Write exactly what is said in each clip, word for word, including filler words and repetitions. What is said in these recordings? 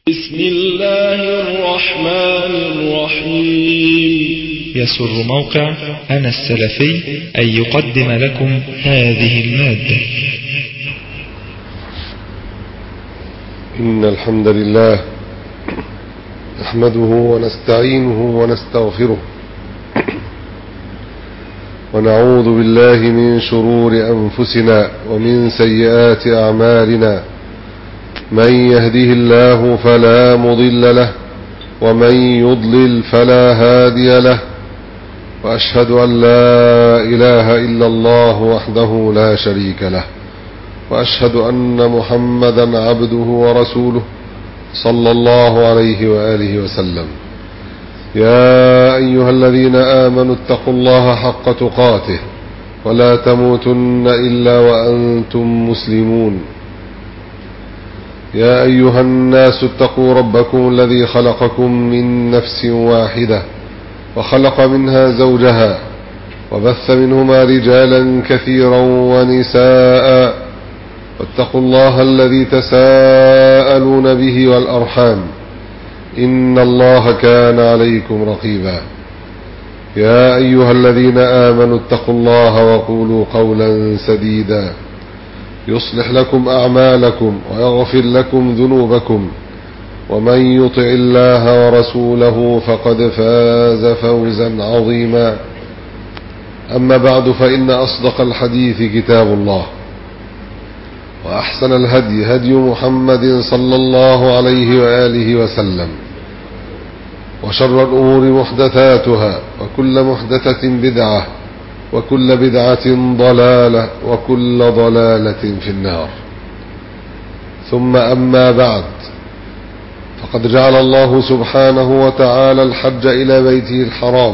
بسم الله الرحمن الرحيم. يسر موقع أنا السلفي أن يقدم لكم هذه المادة. إن الحمد لله نحمده ونستعينه ونستغفره ونعوذ بالله من شرور أنفسنا ومن سيئات أعمالنا. من يهده الله فلا مضل له ومن يضلل فلا هادي له، وأشهد أن لا إله إلا الله وحده لا شريك له، وأشهد أن محمدا عبده ورسوله صلى الله عليه وآله وسلم. يا أيها الذين آمنوا اتقوا الله حق تقاته ولا تموتن إلا وأنتم مسلمون. يا أيها الناس اتقوا ربكم الذي خلقكم من نفس واحدة وخلق منها زوجها وبث منهما رجالا كثيرا ونساء، واتقوا الله الذي تساءلون به والأرحام إن الله كان عليكم رقيبا. يا أيها الذين آمنوا اتقوا الله وقولوا قولا سديدا يصلح لكم أعمالكم ويغفر لكم ذنوبكم، ومن يطع الله ورسوله فقد فاز فوزا عظيما. أما بعد، فإن أصدق الحديث كتاب الله، وأحسن الهدي هدي محمد صلى الله عليه وآله وسلم، وشر الأمور محدثاتها، وكل محدثة بدعة، وكل بدعة ضلالة، وكل ضلالة في النار. ثم أما بعد، فقد جعل الله سبحانه وتعالى الحج إلى بيته الحرام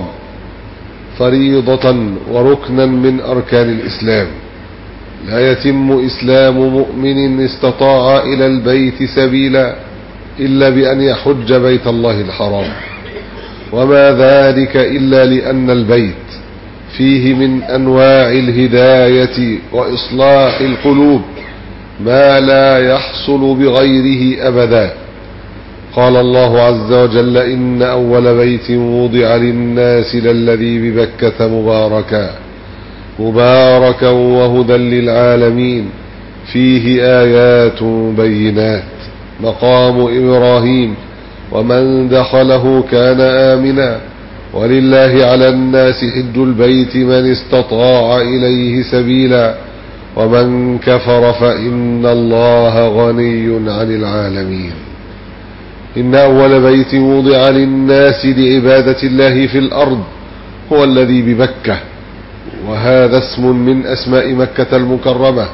فريضة وركنا من أركان الإسلام. لا يتم إسلام مؤمن استطاع إلى البيت سبيلا إلا بأن يحج بيت الله الحرام، وما ذلك إلا لأن البيت فيه من أنواع الهداية وإصلاح القلوب ما لا يحصل بغيره أبدا. قال الله عز وجل: إن أول بيت وضع للناس للذي ببكة مباركا مباركا وهدى للعالمين فيه آيات بينات مقام إبراهيم ومن دخله كان آمنا ولله على الناس حج البيت من استطاع إليه سبيلا ومن كفر فإن الله غني عن العالمين. إن أول بيت وضع للناس لعبادة الله في الأرض هو الذي بمكة، وهذا اسم من أسماء مكة المكرمة.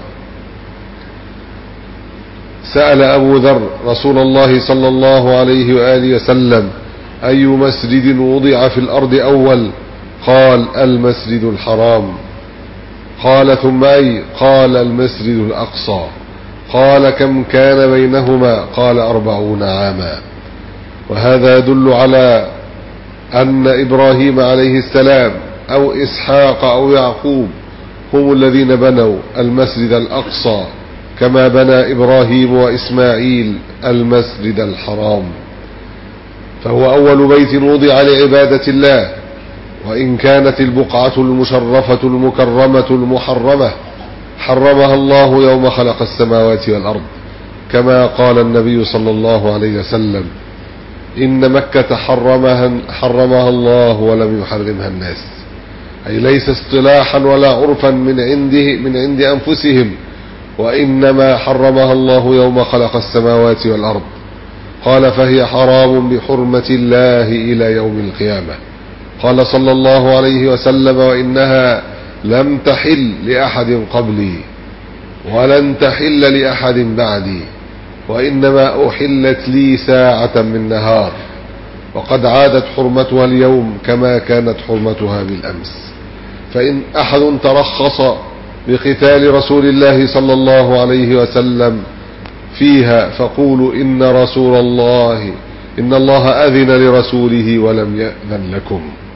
سأل أبو ذر رسول الله صلى الله عليه وآله وسلم: أي مسجد وضع في الأرض أول؟ قال: المسجد الحرام. قال: ثم أي؟ قال: المسجد الأقصى. قال: كم كان بينهما؟ قال: أربعون عاما. وهذا يدل على أن إبراهيم عليه السلام أو إسحاق أو يعقوب هم الذين بنوا المسجد الأقصى، كما بنى إبراهيم وإسماعيل المسجد الحرام. فهو أول بيت وضع لعبادة الله، وإن كانت البقعة المشرفة المكرمة المحرمة حرمها الله يوم خلق السماوات والأرض، كما قال النبي صلى الله عليه وسلم: إن مكة حرمها, حرمها الله ولم يحرمها الناس، أي ليس اصطلاحا ولا عرفا من عنده من عند أنفسهم، وإنما حرمها الله يوم خلق السماوات والأرض. قال: فهي حرام بحرمة الله إلى يوم القيامة. قال صلى الله عليه وسلم: وإنها لم تحل لأحد قبلي ولن تحل لأحد بعدي، وإنما أحلت لي ساعة من نهار، وقد عادت حرمتها اليوم كما كانت حرمتها بالأمس. فإن أحد ترخص بقتال رسول الله صلى الله عليه وسلم فيها فقولوا إن رسول الله إن الله أذن لرسوله ولم يأذن لكم.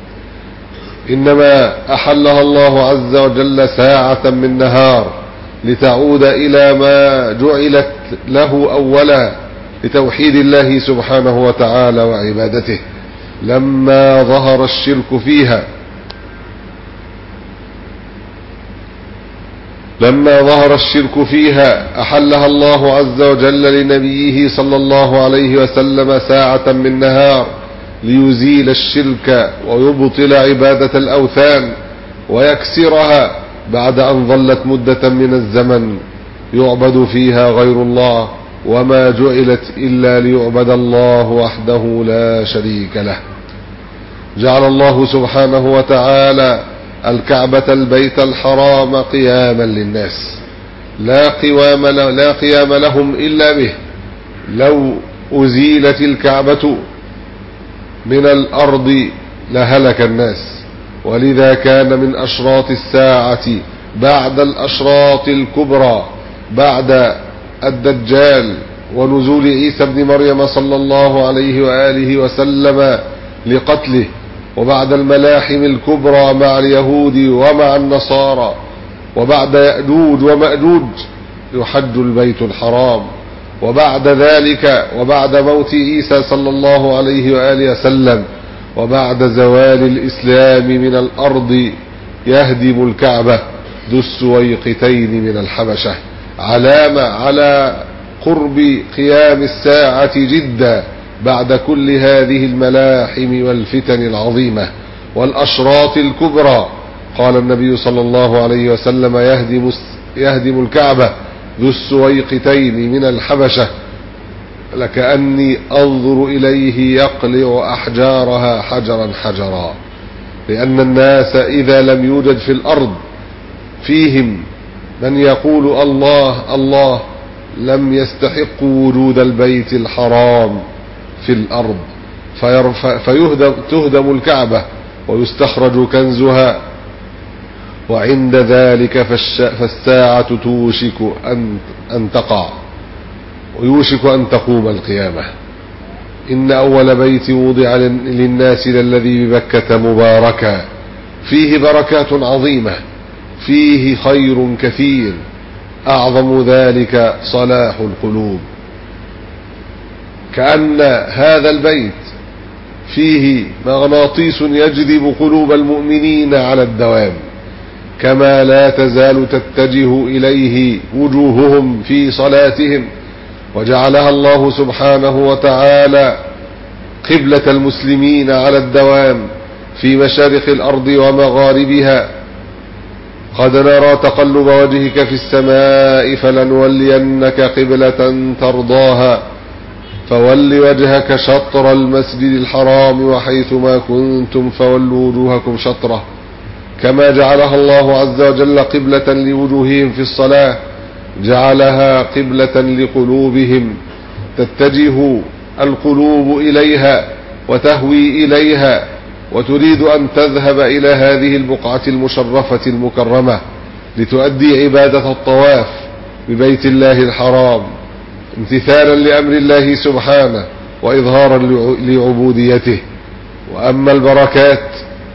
إنما أحلها الله عز وجل ساعة من نهار لتعود إلى ما جعلت له أولا، لتوحيد الله سبحانه وتعالى وعبادته. لما ظهر الشرك فيها لما ظهر الشرك فيها أحلها الله عز وجل لنبيه صلى الله عليه وسلم ساعة من نهار ليزيل الشرك ويبطل عبادة الأوثان ويكسرها، بعد أن ظلت مدة من الزمن يعبد فيها غير الله، وما جعلت إلا ليعبد الله وحده لا شريك له. جعل الله سبحانه وتعالى الكعبة البيت الحرام قياما للناس، لا قوام لا قيام لهم إلا به. لو أزيلت الكعبة من الأرض لهلك الناس، ولذا كان من أشراط الساعة بعد الأشراط الكبرى بعد الدجال ونزول عيسى بن مريم صلى الله عليه وآله وسلم لقتله، وبعد الملاحم الكبرى مع اليهود ومع النصارى، وبعد يأجوج ومأجوج يحج البيت الحرام، وبعد ذلك وبعد موت عيسى صلى الله عليه وآله وسلم وبعد زوال الإسلام من الأرض يهدم الكعبة ذو السويقتين من الحبشة، علامة على قرب قيام الساعة جدا بعد كل هذه الملاحم والفتن العظيمة والأشراط الكبرى. قال النبي صلى الله عليه وسلم: يهدم, يهدم الكعبة ذو السويقتين من الحبشة لكأني أنظر إليه يقلع أحجارها حجرا حجرا، لأن الناس إذا لم يوجد في الأرض فيهم من يقول الله الله لم يستحقوا وجود البيت الحرام في الأرض، فيهدم تهدم الكعبة ويستخرج كنزها، وعند ذلك فالساعة توشك أن, أن تقع ويوشك أن تقوم القيامة. إن أول بيت وضع للناس للذي ببكة مباركا فيه بركات عظيمة، فيه خير كثير، أعظم ذلك صلاح القلوب. كأن هذا البيت فيه مغناطيس يجذب قلوب المؤمنين على الدوام، كما لا تزال تتجه إليه وجوههم في صلاتهم، وجعلها الله سبحانه وتعالى قبلة المسلمين على الدوام في مشارق الأرض ومغاربها. قد نرى تقلب وجهك في السماء فلنولينك قبلة ترضاها فول وجهك شطر المسجد الحرام وحيثما كنتم فولوا وجوهكم شطره، كما جعلها الله عز وجل قبلة لوجوههم في الصلاة جعلها قبلة لقلوبهم تتجه القلوب إليها وتهوي إليها، وتريد أن تذهب إلى هذه البقعة المشرفة المكرمة لتؤدي عبادة الطواف ببيت الله الحرام امتثالا لأمر الله سبحانه وإظهارا لعبوديته. وأما البركات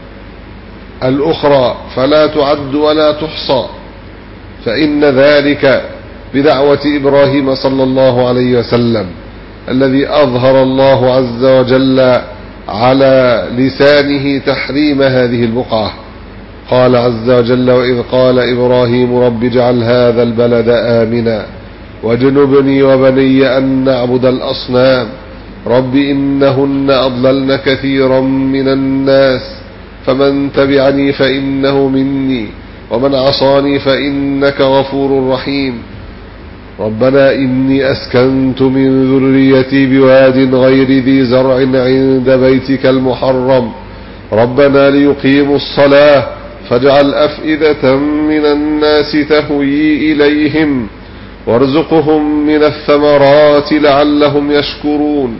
الأخرى فلا تعد ولا تحصى، فإن ذلك بدعوة إبراهيم صلى الله عليه وسلم الذي أظهر الله عز وجل على لسانه تحريم هذه البقعة. قال عز وجل: وإذ قال إبراهيم رب اجعل هذا البلد آمنا واجنبني وبني أن نعبد الأصنام رب إنهن أضللن كثيرا من الناس فمن تبعني فإنه مني ومن عصاني فإنك غفور رحيم. ربنا إني أسكنت من ذريتي بواد غير ذي زرع عند بيتك المحرم ربنا ليقيموا الصلاة فاجعل أفئدة من الناس تهوي إليهم وارزقهم من الثمرات لعلهم يشكرون.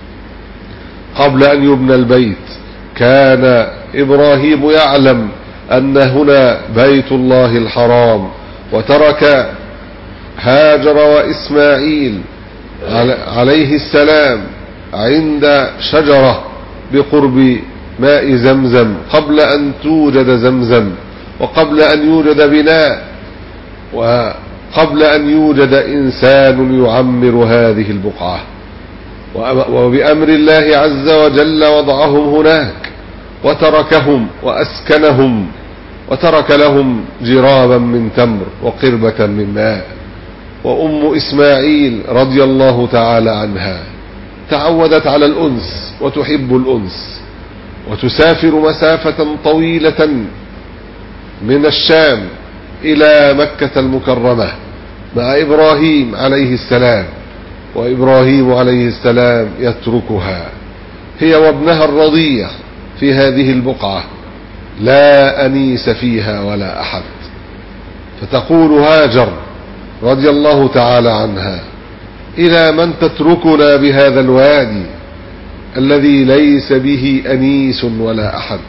قبل أن يبنى البيت كان إبراهيم يعلم أن هنا بيت الله الحرام، وترك هاجر وإسماعيل عليه السلام عند شجرة بقرب ماء زمزم قبل أن توجد زمزم، وقبل أن يوجد بناء، وقبل أن يوجد إنسان يعمر هذه البقعة. وبأمر الله عز وجل وضعهم هناك وتركهم وأسكنهم وترك لهم جرابا من تمر وقربة من ماء. وأم إسماعيل رضي الله تعالى عنها تعودت على الأنس وتحب الأنس، وتسافر مسافة طويلة من الشام إلى مكة المكرمة مع إبراهيم عليه السلام، وإبراهيم عليه السلام يتركها هي وابنها الرضيع في هذه البقعة، لا أنيس فيها ولا أحد. فتقول هاجر رضي الله تعالى عنها: إلى من تتركنا بهذا الوادي الذي ليس به أنيس ولا أحد؟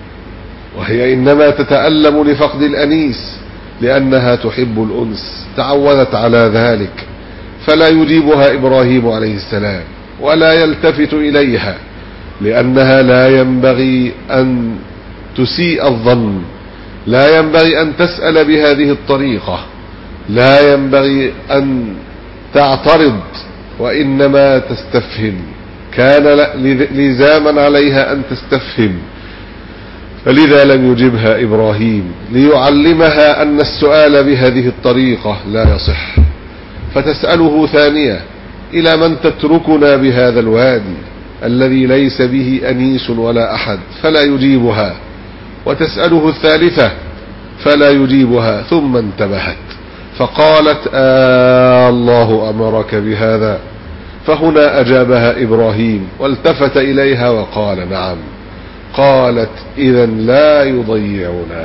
وهي إنما تتألم لفقد الأنيس لأنها تحب الأنس، تعودت على ذلك. فلا يجيبها إبراهيم عليه السلام ولا يلتفت إليها، لأنها لا ينبغي أن تسيء الظن، لا ينبغي أن تسأل بهذه الطريقة، لا ينبغي أن تعترض، وإنما تستفهم. كان لزاما عليها أن تستفهم، فلذا لم يجبها إبراهيم ليعلمها أن السؤال بهذه الطريقة لا يصح. فتسأله ثانية: إلى من تتركنا بهذا الوادي الذي ليس به أنيس ولا أحد؟ فلا يجيبها. وتسأله الثالثة فلا يجيبها. ثم انتبهت فقالت: آه الله أمرك بهذا؟ فهنا أجابها إبراهيم والتفت إليها وقال: نعم. قالت: إذا لا يضيعنا.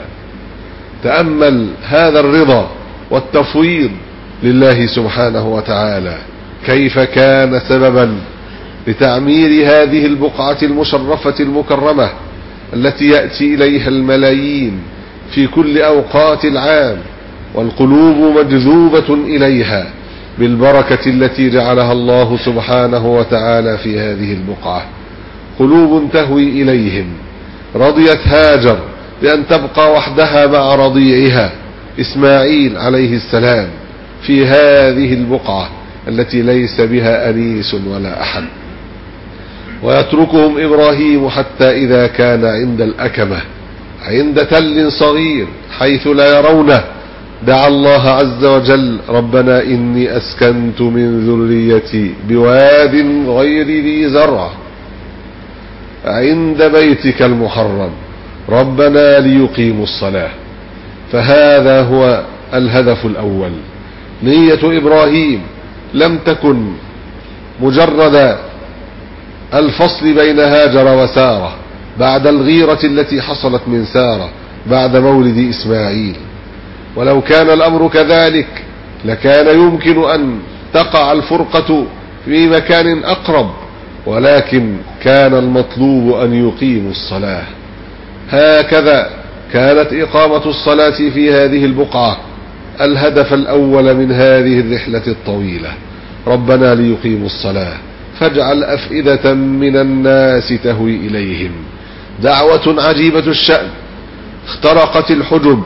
تأمل هذا الرضا والتفويض لله سبحانه وتعالى، كيف كان سببا لتعمير هذه البقعة المشرفة المكرمة التي يأتي إليها الملايين في كل أوقات العام، والقلوب مجذوبة إليها بالبركة التي جعلها الله سبحانه وتعالى في هذه البقعة. قلوب تهوي إليهم. رضيت هاجر بأن تبقى وحدها مع رضيعها إسماعيل عليه السلام في هذه البقعة التي ليس بها أنيس ولا أحد. ويتركهم إبراهيم حتى إذا كان عند الأكمة، عند تل صغير حيث لا يرونه، دعا الله عز وجل: ربنا إني أسكنت من ذريتي بواد غير ذي زرع عند بيتك المحرم ربنا ليقيموا الصلاة. فهذا هو الهدف الأول. نية إبراهيم لم تكن مجرد الفصل بين هاجر وسارة بعد الغيرة التي حصلت من سارة بعد مولد إسماعيل، ولو كان الأمر كذلك لكان يمكن أن تقع الفرقة في مكان أقرب، ولكن كان المطلوب أن يقيموا الصلاة. هكذا كانت إقامة الصلاة في هذه البقعة الهدف الأول من هذه الرحلة الطويلة. ربنا ليقيموا الصلاة فاجعل أفئدة من الناس تهوي إليهم. دعوة عجيبة الشأن اخترقت الحجب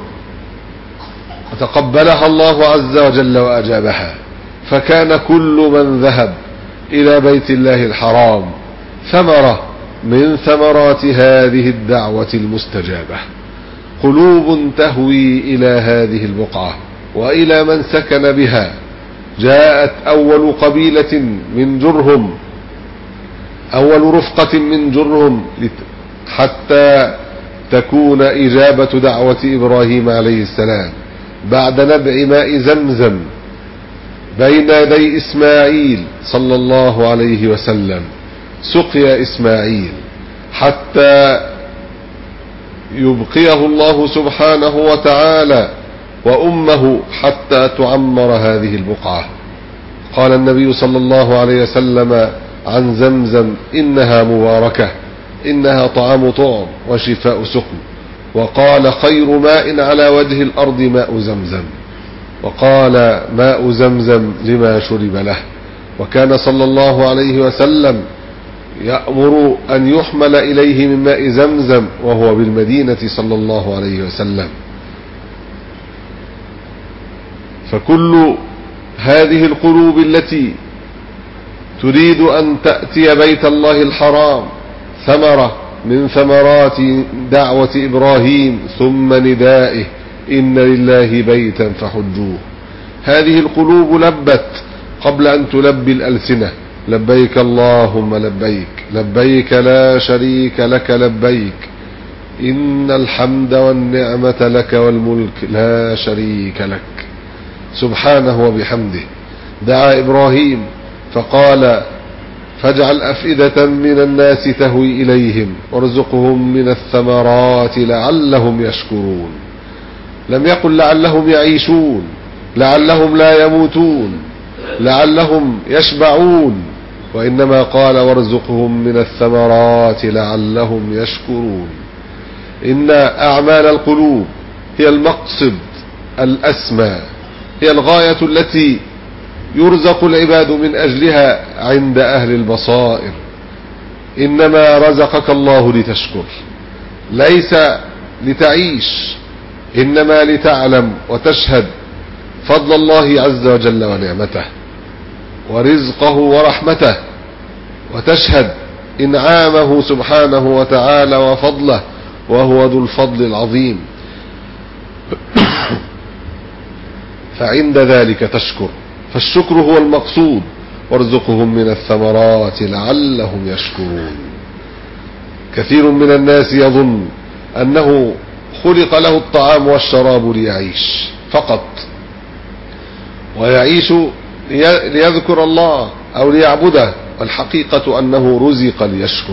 وتقبلها الله عز وجل وأجابها، فكان كل من ذهب إلى بيت الله الحرام ثمرة من ثمرات هذه الدعوة المستجابة. قلوب تهوي إلى هذه البقعة وإلى من سكن بها. جاءت أول قبيلة من جرهم، أول رفقة من جرهم، حتى تكون إجابة دعوة إبراهيم عليه السلام بعد نبع ماء زمزم بين يدي إسماعيل صلى الله عليه وسلم. سقي إسماعيل حتى يبقيه الله سبحانه وتعالى وأمه حتى تعمر هذه البقعة. قال النبي صلى الله عليه وسلم عن زمزم: إنها مباركة، إنها طعام طعم وشفاء سقم. وقال: خير ماء على وجه الأرض ماء زمزم. وقال: ماء زمزم لما شرب له. وكان صلى الله عليه وسلم يأمر أن يحمل إليه من ماء زمزم وهو بالمدينة صلى الله عليه وسلم. فكل هذه القلوب التي تريد أن تأتي بيت الله الحرام، ثمرة من ثمرات دعوة إبراهيم ثم ندائه إن لله بيتا فحجوه. هذه القلوب لبت قبل أن تلبي الألسنة، لبيك اللهم لبيك، لبيك لا شريك لك لبيك، إن الحمد والنعمة لك والملك لا شريك لك. سبحانه وبحمده. دعا إبراهيم فقال فاجعل أفئدة من الناس تهوي إليهم وارزقهم من الثمرات لعلهم يشكرون. لم يقل لعلهم يعيشون، لعلهم لا يموتون، لعلهم يشبعون، وإنما قال وارزقهم من الثمرات لعلهم يشكرون. إن أعمال القلوب هي المقصد الأسمى، هي الغاية التي يرزق العباد من أجلها عند أهل البصائر. إنما رزقك الله لتشكر، ليس لتعيش، إنما لتعلم وتشهد فضل الله عز وجل ونعمته ورزقه ورحمته، وتشهد إنعامه سبحانه وتعالى وفضله، وهو ذو الفضل العظيم. فعند ذلك تشكر، فالشكر هو المقصود. وارزقهم من الثمرات لعلهم يشكرون. كثير من الناس يظن أنه خلق له الطعام والشراب ليعيش فقط، ويعيش ليذكر الله أو ليعبده، والحقيقة أنه رزق ليشكر.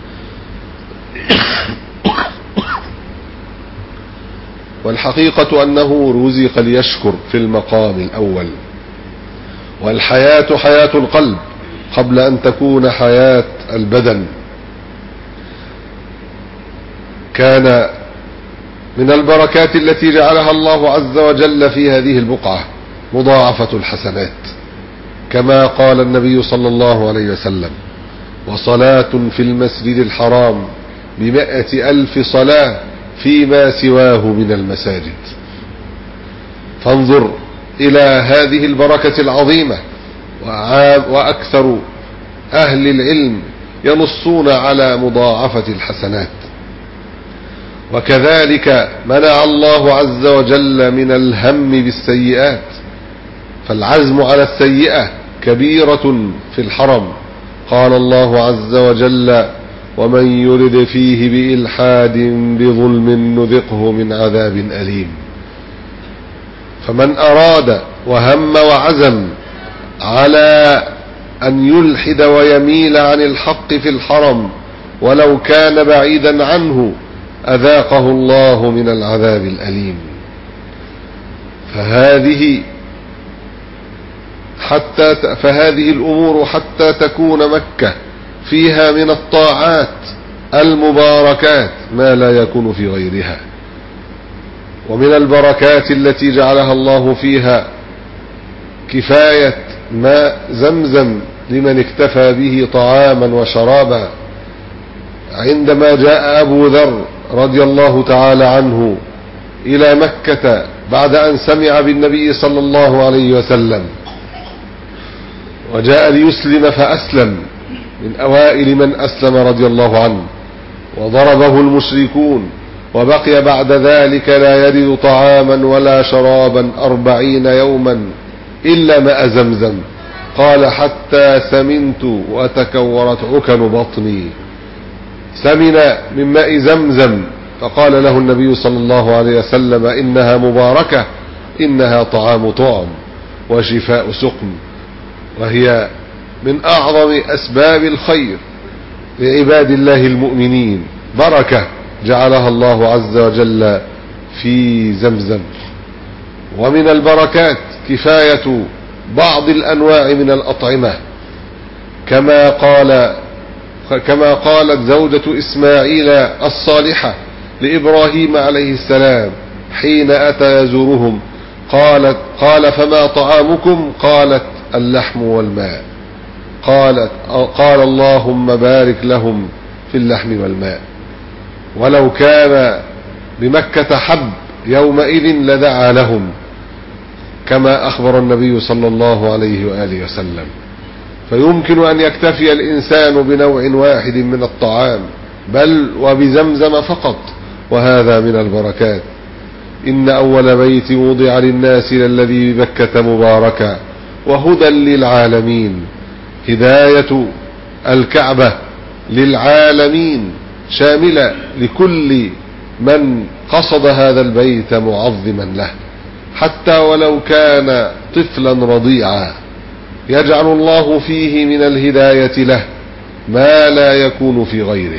والحقيقة أنه رزق ليشكر في المقام الأول. والحياة حياة القلب قبل أن تكون حياة البدن. كان من البركات التي جعلها الله عز وجل في هذه البقعة مضاعفة الحسنات، كما قال النبي صلى الله عليه وسلم وصلاة في المسجد الحرام بمائة ألف صلاة فيما سواه من المساجد. فانظر إلى هذه البركة العظيمة. وأكثر أهل العلم ينصون على مضاعفة الحسنات. وكذلك منع الله عز وجل من الهم بالسيئات، فالعزم على السيئة كبيرة في الحرم. قال الله عز وجل ومن يرد فيه بإلحاد بظلم نذقه من عذاب أليم. فمن أراد وهم وعزم على أن يلحد ويميل عن الحق في الحرم ولو كان بعيدا عنه أذاقه الله من العذاب الأليم. فهذه حتى فهذه الأمور حتى تكون مكة فيها من الطاعات المباركات ما لا يكون في غيرها. ومن البركات التي جعلها الله فيها كفاية ماء زمزم لمن اكتفى به طعاما وشرابا. عندما جاء أبو ذر رضي الله تعالى عنه إلى مكة بعد أن سمع بالنبي صلى الله عليه وسلم وجاء ليسلم فأسلم، من أوائل من أسلم رضي الله عنه، وضربه المشركون، وبقي بعد ذلك لا يجد طعاما ولا شرابا أربعين يوما إلا ماء زمزم. قال حتى سمنت وتكورت عكن بطني. سمن من ماء زمزم، فقال له النبي صلى الله عليه وسلم إنها مباركة، إنها طعام طعم وشفاء سقم، وهي من أعظم أسباب الخير لعباد الله المؤمنين، بركة جعلها الله عز وجل في زمزم. ومن البركات كفاية بعض الأنواع من الأطعمة، كما قال كما قالت زوجة إسماعيل الصالحة لإبراهيم عليه السلام حين أتى يزورهم، قالت قال فما طعامكم؟ قالت اللحم والماء. قالت قال اللهم بارك لهم في اللحم والماء. ولو كان بمكة حب يومئذ لدعا لهم، كما أخبر النبي صلى الله عليه وآله وسلم. فيمكن أن يكتفي الإنسان بنوع واحد من الطعام، بل وبزمزم فقط، وهذا من البركات. إن أول بيت وضع للناس للذي ببكة مباركا وهدى للعالمين. هداية الكعبة للعالمين شاملة لكل من قصد هذا البيت معظما له، حتى ولو كان طفلا رضيعا، يجعل الله فيه من الهداية له ما لا يكون في غيره.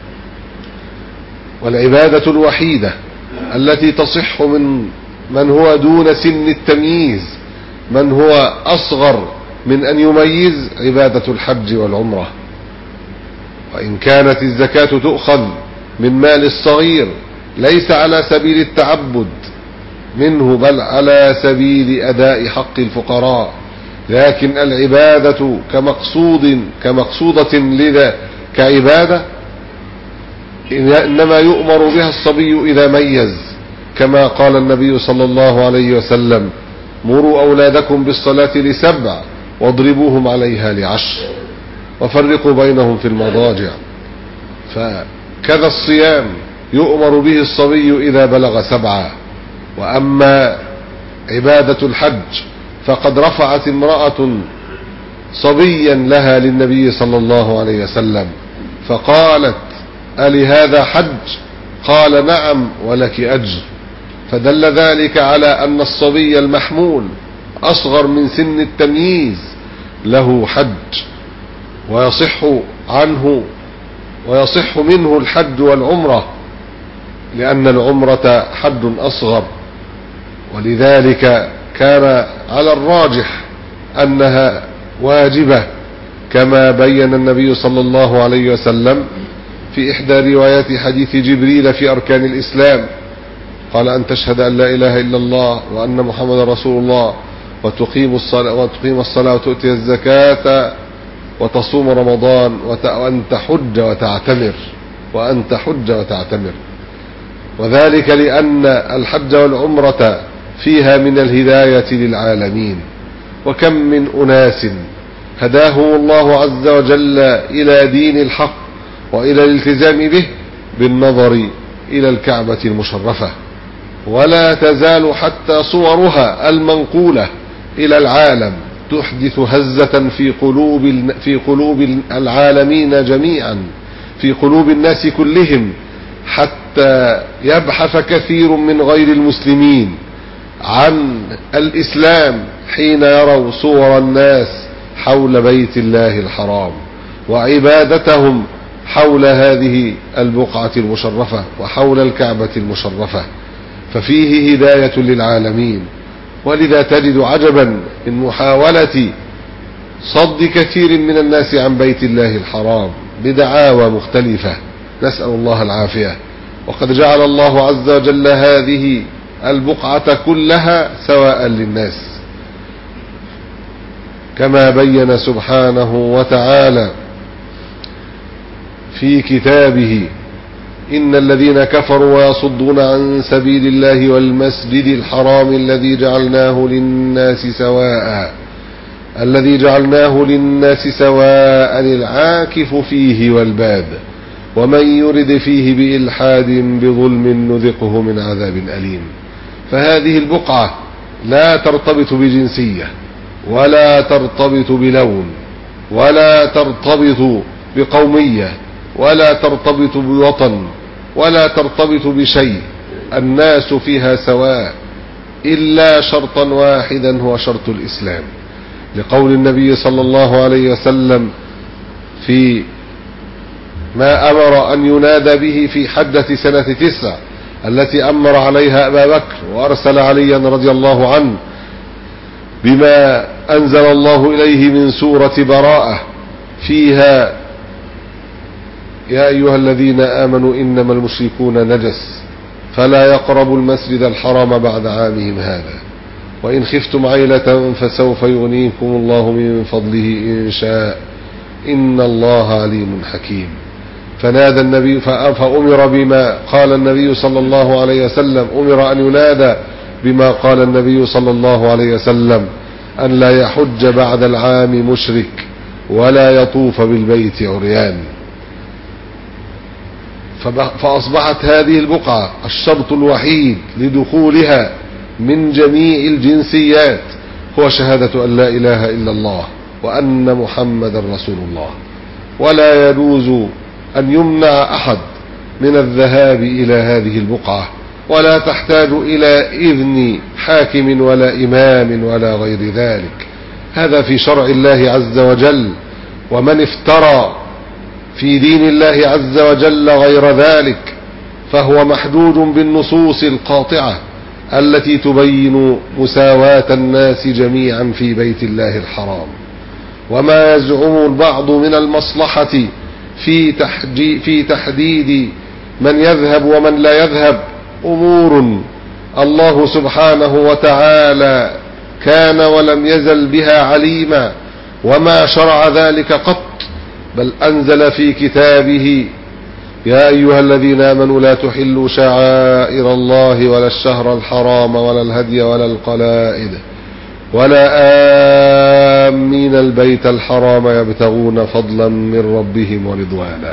والعبادة الوحيدة التي تصح من من هو دون سن التمييز، من هو أصغر من أن يميز، عبادة الحج والعمرة. وإن كانت الزكاة تؤخذ من مال الصغير ليس على سبيل التعبد منه، بل على سبيل أداء حق الفقراء، لكن العبادة كمقصود كمقصودة لذا كعبادة إنما يؤمر بها الصبي إذا ميز، كما قال النبي صلى الله عليه وسلم: مروا أولادكم بالصلاة لسبع واضربوهم عليها لعشر وفرقوا بينهم في المضاجع. فكذا الصيام يؤمر به الصبي إذا بلغ سبعة. وأما عبادة الحج فقد رفعت امرأة صبيا لها للنبي صلى الله عليه وسلم فقالت: ألي هذا حج؟ قال: نعم ولك أجر. فدل ذلك على أن الصبي المحمول أصغر من سن التمييز له حج، ويصح عنه ويصح منه الحج والعمرة، لأن العمرة حج أصغر. ولذلك كان على الراجح أنها واجبة، كما بين النبي صلى الله عليه وسلم في إحدى روايات حديث جبريل في أركان الإسلام، قال: أن تشهد أن لا إله إلا الله وأن محمد رسول الله وتقيم الصلاة وتقيم الصلاة وتؤتي الزكاة وتصوم رمضان وأن تحج وتعتمر وأن تحج وتعتمر. وذلك لأن الحج والعمرة فيها من الهداية للعالمين. وكم من أناس هداهم الله عز وجل إلى دين الحق وإلى الالتزام به بالنظر إلى الكعبة المشرفة، ولا تزال حتى صورها المنقولة إلى العالم تحدث هزة في قلوب في قلوب العالمين جميعا، في قلوب الناس كلهم، حتى يبحث كثير من غير المسلمين عن الإسلام حين يروا صور الناس حول بيت الله الحرام وعبادتهم حول هذه البقعة المشرفة وحول الكعبة المشرفة، ففيه هداية للعالمين. ولذا تجد عجبا من محاولة صد كثير من الناس عن بيت الله الحرام بدعاوى مختلفة، نسأل الله العافية. وقد جعل الله عز وجل هذه البقعة كلها سواء للناس، كما بين سبحانه وتعالى في كتابه: إن الذين كفروا ويصدون عن سبيل الله والمسجد الحرام الذي جعلناه للناس سواء الذي جعلناه للناس سواء العاكف فيه والباد ومن يرد فيه بإلحاد بظلم نذقه من عذاب أليم. فهذه البقعة لا ترتبط بجنسية ولا ترتبط بلون ولا ترتبط بقومية ولا ترتبط بوطن ولا ترتبط بشيء، الناس فيها سواء إلا شرطا واحدا هو شرط الإسلام، لقول النبي صلى الله عليه وسلم في ما أمر أن ينادى به في حجة سنة تسع التي أمر عليها أبا بكر وأرسل عليا رضي الله عنه بما أنزل الله إليه من سورة براءة فيها: يا أيها الذين آمنوا إنما المشركون نجس فلا يقربوا المسجد الحرام بعد عامهم هذا وإن خفتم عيلة فسوف يغنيكم الله من فضله إن شاء إن الله عليم حكيم. فنادى النبي فأمر بما قال النبي صلى الله عليه وسلم أمر أن ينادى بما قال النبي صلى الله عليه وسلم: أن لا يحج بعد العام مشرك ولا يطوف بالبيت عريان. فأصبحت هذه البقعة الشرط الوحيد لدخولها من جميع الجنسيات هو شهادة أن لا إله إلا الله وأن محمد رسول الله، ولا يجوز أن يمنع أحد من الذهاب إلى هذه البقعة، ولا تحتاج إلى إذن حاكم ولا إمام ولا غير ذلك. هذا في شرع الله عز وجل، ومن افترى في دين الله عز وجل غير ذلك فهو محدود بالنصوص القاطعة التي تبين مساواة الناس جميعا في بيت الله الحرام. وما يزعم البعض من المصلحة في في تحديد من يذهب ومن لا يذهب أمور الله سبحانه وتعالى كان ولم يزل بها عليما، وما شرع ذلك قط، بل أنزل في كتابه: يا أيها الذين آمنوا لا تحلوا شعائر الله ولا الشهر الحرام ولا الهدي ولا القلائد ولا آمين البيت الحرام يبتغون فضلا من ربهم ورضوانا.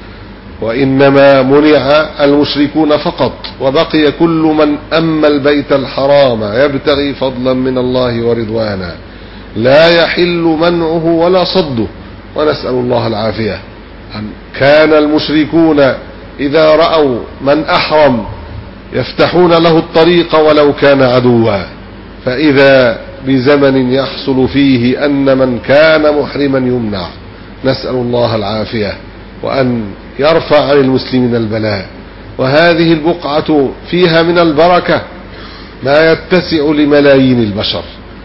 وإنما منع المشركون فقط، وبقي كل من أما البيت الحرام يبتغي فضلا من الله ورضوانا لا يحل منعه ولا صده، ونسأل الله العافية. كان المشركون إذا رأوا من أحرم يفتحون له الطريق ولو كان عدوا، فإذا بزمن يحصل فيه أن من كان محرما يمنع، نسأل الله العافية وأن يرفع عن المسلمين البلاء. وهذه البقعة فيها من البركة ما يتسع لملايين البشر،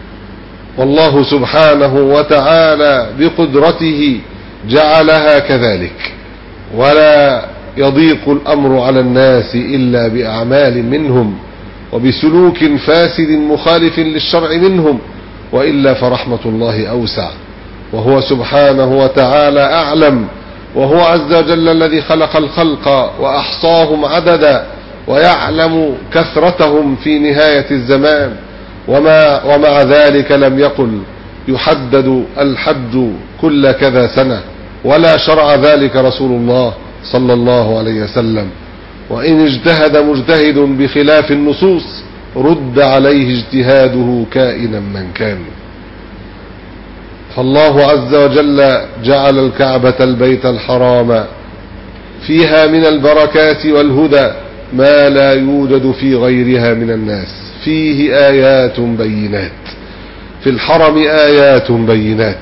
والله سبحانه وتعالى بقدرته جعلها كذلك، ولا يضيق الأمر على الناس إلا بأعمال منهم وبسلوك فاسد مخالف للشرع منهم، وإلا فرحمة الله أوسع، وهو سبحانه وتعالى أعلم، وهو عز وجل الذي خلق الخلق وأحصاهم عددا، ويعلم كثرتهم في نهاية الزمان، وما ومع ذلك لم يقل يحدد الحج كل كذا سنة، ولا شرع ذلك رسول الله صلى الله عليه وسلم. وإن اجتهد مجتهد بخلاف النصوص رد عليه اجتهاده كائنا من كان. فالله عز وجل جعل الكعبة البيت الحرام فيها من البركات والهدى ما لا يوجد في غيرها من الناس، فيه آيات بينات، في الحرم آيات بينات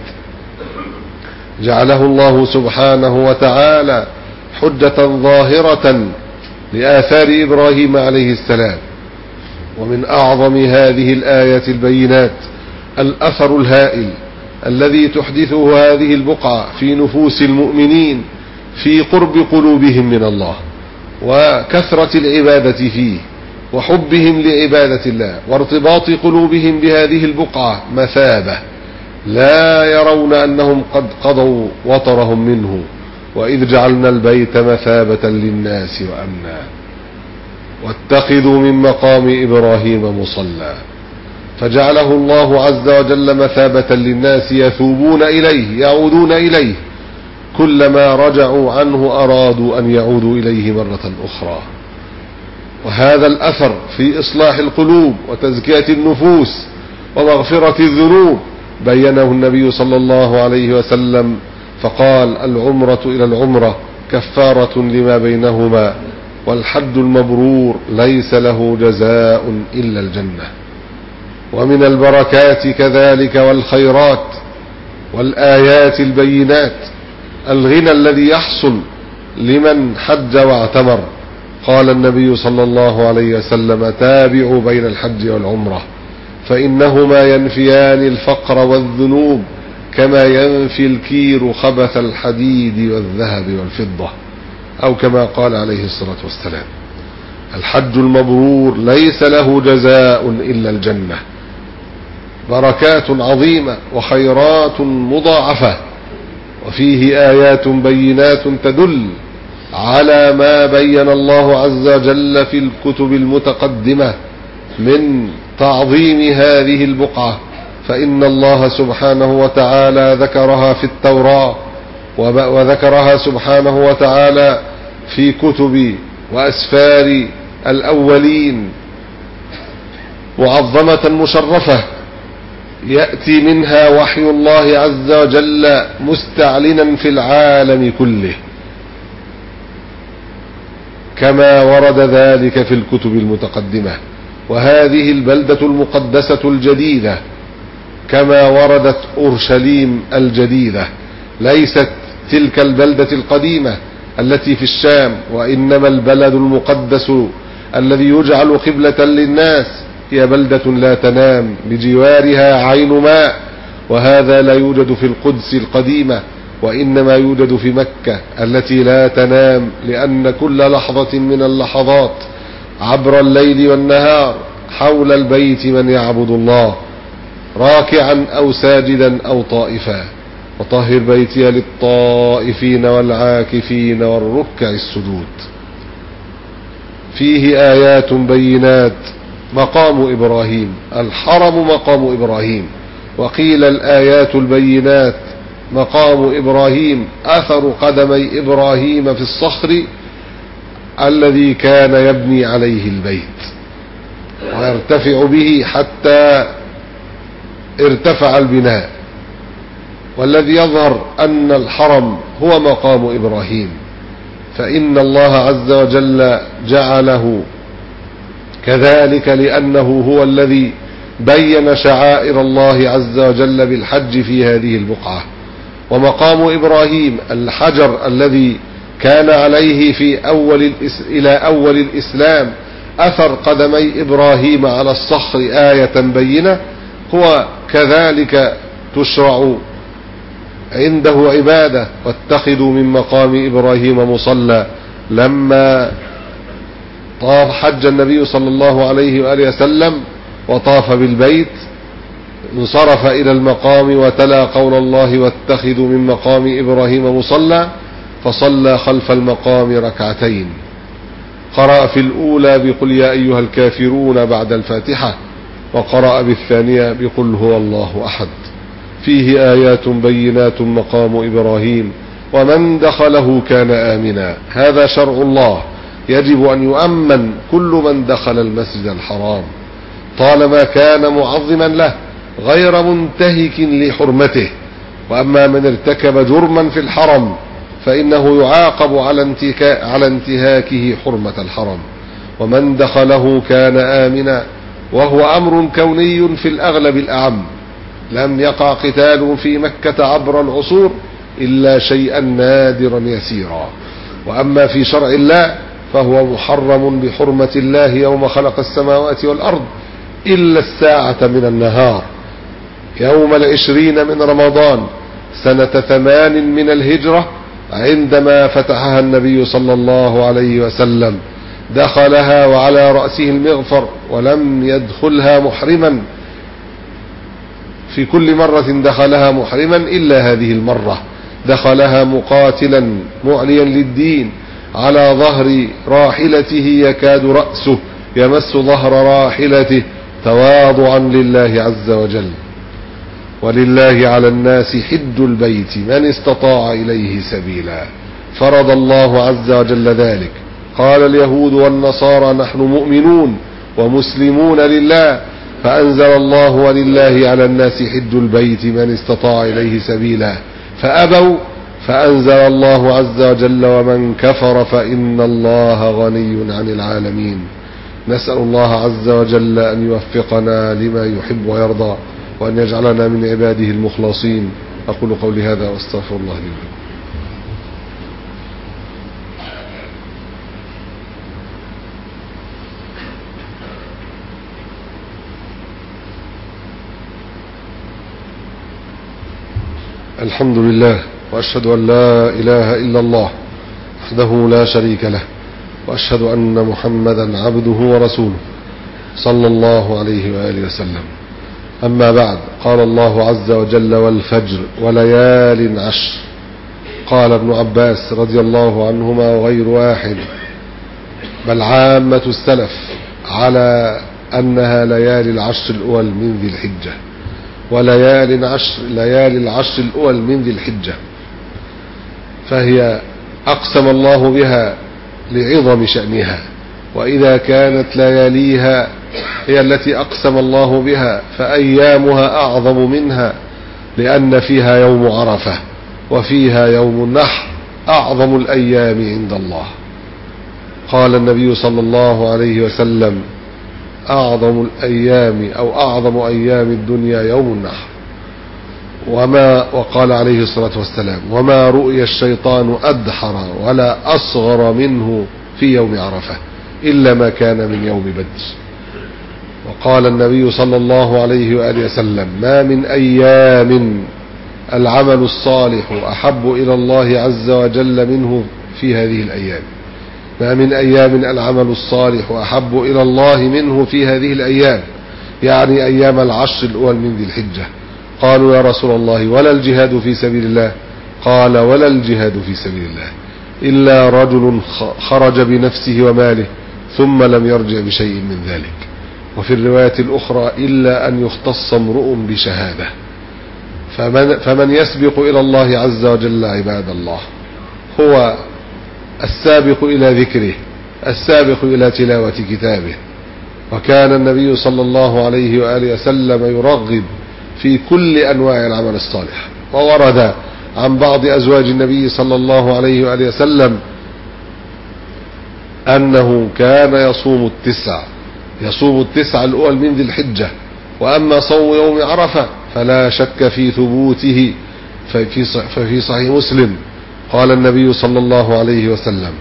جعله الله سبحانه وتعالى حجة ظاهرة لآثار إبراهيم عليه السلام. ومن أعظم هذه الآيات البينات الأثر الهائل الذي تحدثه هذه البقعة في نفوس المؤمنين في قرب قلوبهم من الله، وكثرة العبادة فيه، وحبهم لعبادة الله، وارتباط قلوبهم بهذه البقعة مثابة لا يرون أنهم قد قضوا وطرهم منه. وإذ جعلنا البيت مثابة للناس وأمنا واتخذوا من مقام إبراهيم مصلى، فجعله الله عز وجل مثابة للناس يثوبون إليه يعودون إليه، كلما رجعوا عنه أرادوا أن يعودوا إليه مرة أخرى. وهذا الأثر في إصلاح القلوب وتزكية النفوس ومغفرة الذنوب بينه النبي صلى الله عليه وسلم فقال: العمرة إلى العمرة كفارة لما بينهما، والحج المبرور ليس له جزاء إلا الجنة. ومن البركات كذلك والخيرات والآيات البينات الغنى الذي يحصل لمن حج واعتمر. قال النبي صلى الله عليه وسلم: تابعوا بين الحج والعمرة فإنهما ينفيان الفقر والذنوب كما ينفي الكير خبث الحديد والذهب والفضة، أو كما قال عليه الصلاة والسلام. الحج المبرور ليس له جزاء إلا الجنة. بركات عظيمة وخيرات مضاعفة، وفيه آيات بينات تدل على ما بين الله عز وجل في الكتب المتقدمة من تعظيم هذه البقعة، فإن الله سبحانه وتعالى ذكرها في التوراة، وذكرها سبحانه وتعالى في كتب وأسفار الأولين معظمة مشرفة، يأتي منها وحي الله عز وجل مستعلنا في العالم كله، كما ورد ذلك في الكتب المتقدمة. وهذه البلدة المقدسة الجديدة كما وردت أورشليم الجديدة ليست تلك البلدة القديمة التي في الشام، وإنما البلد المقدس الذي يجعل قبلة للناس هي بلدة لا تنام بجوارها عين ماء، وهذا لا يوجد في القدس القديمة، وإنما يوجد في مكة التي لا تنام، لأن كل لحظة من اللحظات عبر الليل والنهار حول البيت من يعبد الله راكعا أو ساجدا أو طائفا. وطهر بيتي للطائفين والعاكفين والركع السجود. فيه آيات بينات مقام إبراهيم، الحرم مقام إبراهيم. وقيل الآيات البينات مقام إبراهيم أثر قدمي إبراهيم في الصخر الذي كان يبني عليه البيت ويرتفع به حتى ارتفع البناء. والذي يظهر أن الحرم هو مقام إبراهيم، فإن الله عز وجل جعله كذلك لأنه هو الذي بين شعائر الله عز وجل بالحج في هذه البقعة. ومقام إبراهيم الحجر الذي كان عليه في أول الإس... إلى أول الإسلام أثر قدمي إبراهيم على الصخر آية بينة، هو كذلك تشرع عنده عبادة. واتخذوا من مقام إبراهيم مصلى. لما طاف حج النبي صلى الله عليه وآله وسلم وطاف بالبيت انصرف إلى المقام وتلا قول الله واتخذوا من مقام إبراهيم مصلى، فصلى خلف المقام ركعتين. قرأ في الأولى بقل يا أيها الكافرون بعد الفاتحة، وقرأ بالثانية بقل هو الله أحد. فيه آيات بينات مقام إبراهيم ومن دخله كان آمنا. هذا شرع الله، يجب أن يؤمن كل من دخل المسجد الحرام طالما كان معظما له غير منتهك لحرمته. وأما من ارتكب جرما في الحرم فإنه يعاقب على انتهاكه حرمة الحرم. ومن دخله كان آمنا، وهو أمر كوني في الأغلب الأعم. لم يقع قتال في مكة عبر العصور إلا شيئا نادرا يسيرا. وأما في شرع الله فهو محرم بحرمة الله يوم خلق السماوات والأرض إلا الساعة من النهار يوم العشرين من رمضان سنة ثمان من الهجرة، عندما فتحها النبي صلى الله عليه وسلم دخلها وعلى رأسه المغفر، ولم يدخلها محرما في كل مرة دخلها محرما إلا هذه المرة دخلها مقاتلا معليا للدين على ظهر راحلته يكاد رأسه يمس ظهر راحلته تواضعا لله عز وجل. ولله على الناس حج البيت من استطاع إليه سبيلا، فرض الله عز وجل ذلك. قال اليهود والنصارى نحن مؤمنون ومسلمون لله، فأنزل الله ولله على الناس حج البيت من استطاع إليه سبيلا، فأبوا، فأنزل الله عز وجل ومن كفر فإن الله غني عن العالمين. نسأل الله عز وجل أن يوفقنا لما يحب ويرضى، وأن يجعلنا من عباده المخلصين. أقول قولي هذا واستغفر الله لي ولكم. الحمد لله، وأشهد أن لا إله إلا الله وحده لا شريك له، وأشهد أن محمدا عبده ورسوله صلى الله عليه وآله وسلم. أما بعد، قال الله عز وجل والفجر وليال عشر. قال ابن عباس رضي الله عنهما وغير واحد بل عامة السلف على أنها ليالي العشر الأول من ذي الحجة. وليال عشر ليالي العشر الأول من ذي الحجة، فهي أقسم الله بها لعظم شأنها. وإذا كانت لياليها هي التي أقسم الله بها فأيامها أعظم منها، لأن فيها يوم عرفة وفيها يوم النحر أعظم الأيام عند الله. قال النبي صلى الله عليه وسلم: أعظم الأيام أو أعظم أيام الدنيا يوم النحر. وما وقال عليه الصلاة والسلام: وما رؤي الشيطان أدحر ولا أصغر منه في يوم عرفة إلا ما كان من يوم بدر. وقال النبي صلى الله عليه وآله وسلم: ما من أيام العمل الصالح أحب إلى الله عز وجل منه في هذه الأيام. ما من أيام العمل الصالح أحب إلى الله منه في هذه الأيام، يعني أيام العشر الأول من ذي الحجة. قالوا: يا رسول الله ولا الجهاد في سبيل الله؟ قال: ولا الجهاد في سبيل الله إلا رجل خرج بنفسه وماله ثم لم يرجع بشيء من ذلك. وفي الرواية الأخرى: إلا أن يختص امرؤ بشهادة. فمن, فمن يسبق إلى الله عز وجل عباد الله هو السابق إلى ذكره، السابق إلى تلاوة كتابه. وكان النبي صلى الله عليه وآله وسلم يرغب في كل أنواع العمل الصالح. وورد عن بعض أزواج النبي صلى الله عليه وآله وسلم أنه كان يصوم التسع يصوم التسع الأول من ذي الحجة. وأما صوم يوم عرفة فلا شك في ثبوته، ففي صحيح مسلم قال النبي صلى الله عليه وسلم: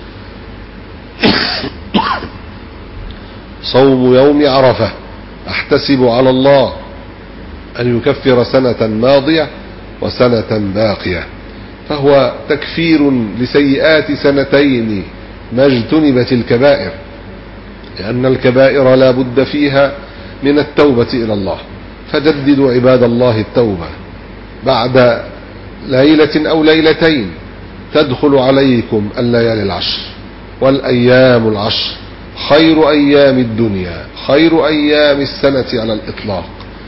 صوم يوم عرفة أحتسب على الله أن يكفر سنة ماضية وسنة باقية. فهو تكفير لسيئات سنتين ما اجتنبت الكبائر، لأن الكبائر لا بد فيها من التوبة إلى الله. فجددوا عباد الله التوبة بعد ليلة أو ليلتين تدخل عليكم الليالي العشر والأيام العشر، خير أيام الدنيا، خير أيام السنة على الإطلاق.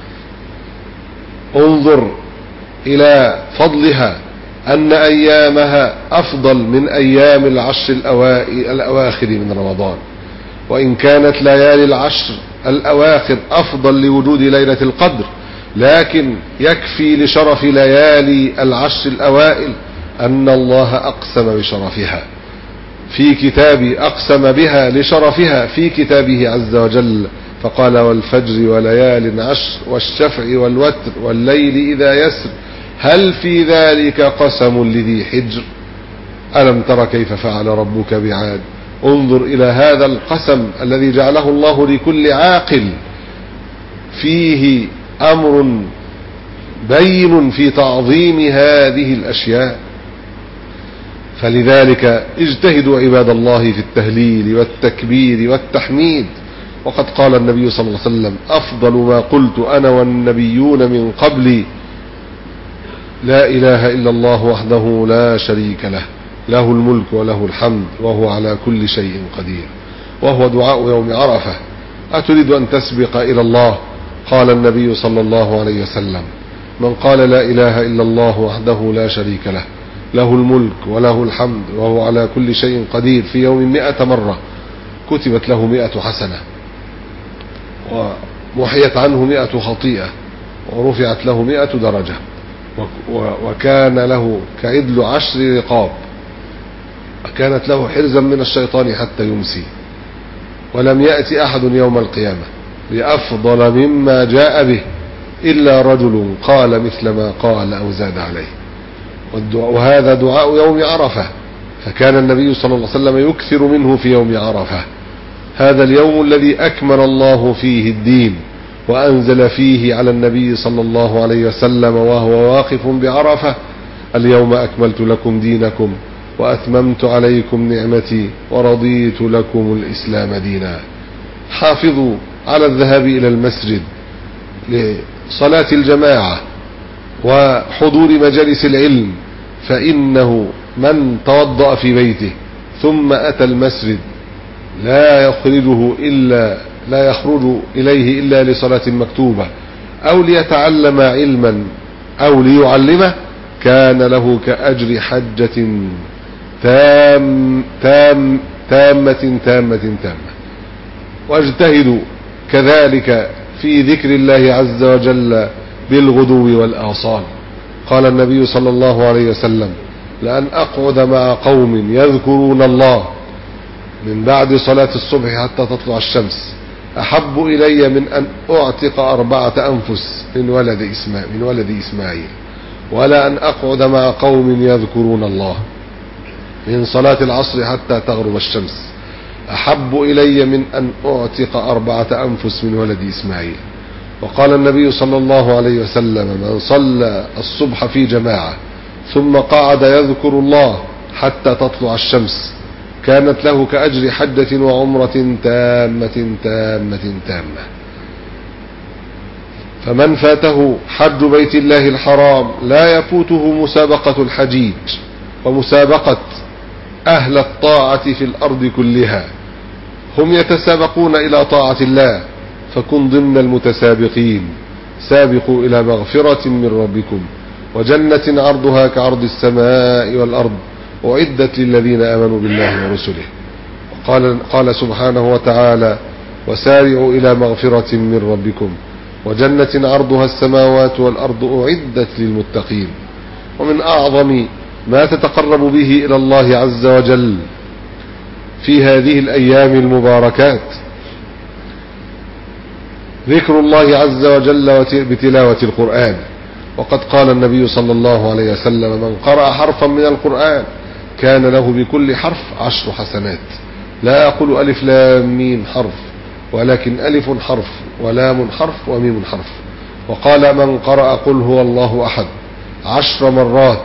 انظر إلى فضلها أن أيامها أفضل من أيام العشر الأواخر من رمضان. وإن كانت ليالي العشر الأواخر أفضل لوجود ليلة القدر، لكن يكفي لشرف ليالي العشر الأوائل أن الله أقسم بشرفها في كتابه، أقسم بها لشرفها في كتابه عز وجل، فقال: والفجر وليال عشر والشفع والوتر والليل إذا يسر هل في ذلك قسم لذي حجر ألم تر كيف فعل ربك بعاد. انظر إلى هذا القسم الذي جعله الله لكل عاقل، فيه أمر بين في تعظيم هذه الأشياء. فلذلك اجتهدوا عباد الله في التهليل والتكبير والتحميد. وقد قال النبي صلى الله عليه وسلم: أفضل ما قلت أنا والنبيون من قبلي لا إله إلا الله وحده لا شريك له، له الملك وله الحمد وهو على كل شيء قدير. وهو دعاء يوم عرفة. أتريد أن تسبق إلى الله؟ قال النبي صلى الله عليه وسلم: من قال لا إله إلا الله وحده لا شريك له، له الملك وله الحمد وهو على كل شيء قدير في يوم مئة مرة كتبت له مئة حسنة، ومحيت عنه مئة خطيئة، ورفعت له مئة درجة، وكان له كعدل عشر رقاب، وكانت له حرزا من الشيطان حتى يمسي. ولم يأتي أحد يوم القيامة بأفضل مما جاء به إلا رجل قال مثل ما قال أو زاد عليه. وهذا دعاء يوم عرفة، فكان النبي صلى الله عليه وسلم يكثر منه في يوم عرفة، هذا اليوم الذي أكمل الله فيه الدين وأنزل فيه على النبي صلى الله عليه وسلم وهو واقف بعرفة: اليوم أكملت لكم دينكم وأتممت عليكم نعمتي ورضيت لكم الإسلام دينا. حافظوا على الذهاب إلى المسجد لصلاة الجماعة وحضور مجالس العلم، فإنه من توضأ في بيته ثم أتى المسجد لا يخرجه إلا لا يخرج إليه إلا لصلاة مكتوبة أو ليتعلم علما أو ليعلمه كان له كأجر حجة تام تام تامة تامة تامة. واجتهدوا كذلك في ذكر الله عز وجل بالغدو والآصال. قال النبي صلى الله عليه وسلم: لأن أقعد مع قوم يذكرون الله من بعد صلاة الصبح حتى تطلع الشمس أحب إلي من أن أعتق أربعة أنفس من ولد إسماعيل من ولد إسماعيل ولا أن أقعد مع قوم يذكرون الله من صلاة العصر حتى تغرب الشمس أحب إلي من أن أعتق أربعة أنفس من ولد إسماعيل. وقال النبي صلى الله عليه وسلم: من صلى الصبح في جماعة ثم قعد يذكر الله حتى تطلع الشمس كانت له كأجر حجة وعمرة تامة تامة تامة. فمن فاته حج بيت الله الحرام لا يفوته مسابقة الحجيج ومسابقة أهل الطاعة في الأرض كلها، هم يتسابقون إلى طاعة الله، فكن ضمن المتسابقين. سابقوا إلى مغفرة من ربكم وجنة عرضها كعرض السماء والأرض أعدت للذين آمنوا بالله ورسله. قال, قال سبحانه وتعالى: وسارعوا إلى مغفرة من ربكم وجنة عرضها السماوات والأرض أعدت للمتقين. ومن أعظم ما تتقرب به إلى الله عز وجل في هذه الأيام المباركات ذكر الله عز وجل بتلاوة القرآن. وقد قال النبي صلى الله عليه وسلم: من قرأ حرفا من القرآن كان له بكل حرف عشر حسنات. لا أقول ألف لام ميم حرف، ولكن ألف حرف ولام حرف وميم حرف. وقال: من قرأ قل هو الله أحد عشر مرات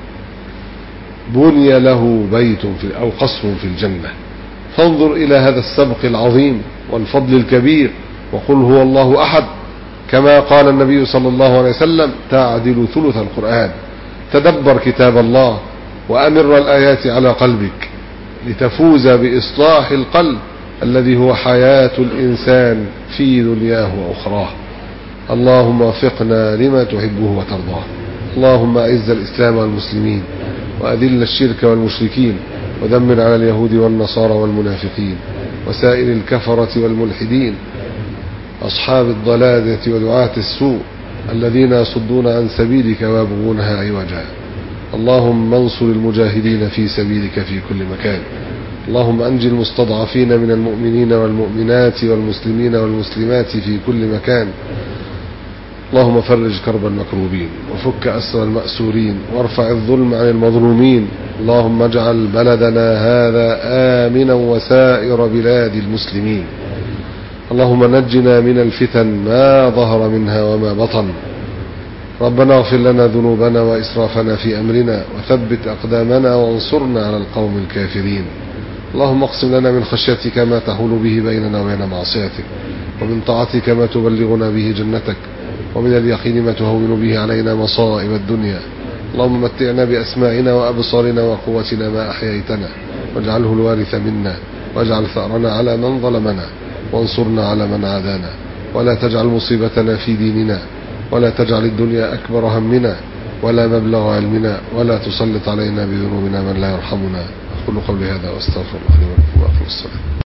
بني له بيت في أو قصر في الجنة. فانظر إلى هذا السبق العظيم والفضل الكبير. وقل هو الله أحد كما قال النبي صلى الله عليه وسلم تعدل ثلث القرآن. تدبر كتاب الله وأمر الآيات على قلبك لتفوز بإصلاح القلب الذي هو حياة الإنسان في دنياه وأخراه. اللهم وفقنا لما تحبه وترضاه. اللهم أعز الإسلام والمسلمين وأذل الشرك والمشركين ودمر على اليهود والنصارى والمنافقين وسائر الكفرة والملحدين أصحاب الضلالة ودعاة السوء الذين يصدون عن سبيلك ويبغونها عوجا. اللهم انصر المجاهدين في سبيلك في كل مكان. اللهم أنجي المستضعفين من المؤمنين والمؤمنات والمسلمين والمسلمات في كل مكان. اللهم فرج كرب المكروبين وفك أسر المأسورين وارفع الظلم عن المظلومين. اللهم اجعل بلدنا هذا آمنا وسائر بلاد المسلمين. اللهم نجنا من الفتن ما ظهر منها وما بطن. ربنا اغفر لنا ذنوبنا وإسرافنا في أمرنا وثبت أقدامنا وانصرنا على القوم الكافرين. اللهم اقسم لنا من خشيتك ما تحول به بيننا وبين معصيتك ومن طاعتك ما تبلغنا به جنتك ومن اليقين ما تهون به علينا مصائب الدنيا. اللهم متعنا بأسماعنا وأبصارنا وقوتنا ما أحييتنا واجعله الوارث منا واجعل ثأرنا على من ظلمنا وانصرنا على من عادانا ولا تجعل مصيبتنا في ديننا ولا تجعل الدنيا أكبر همنا ولا مبلغ علمنا ولا تسلط علينا بذنوبنا من لا يرحمنا. أقول قولي هذا واستغفر الله لي ولكم وأقم الصلاة.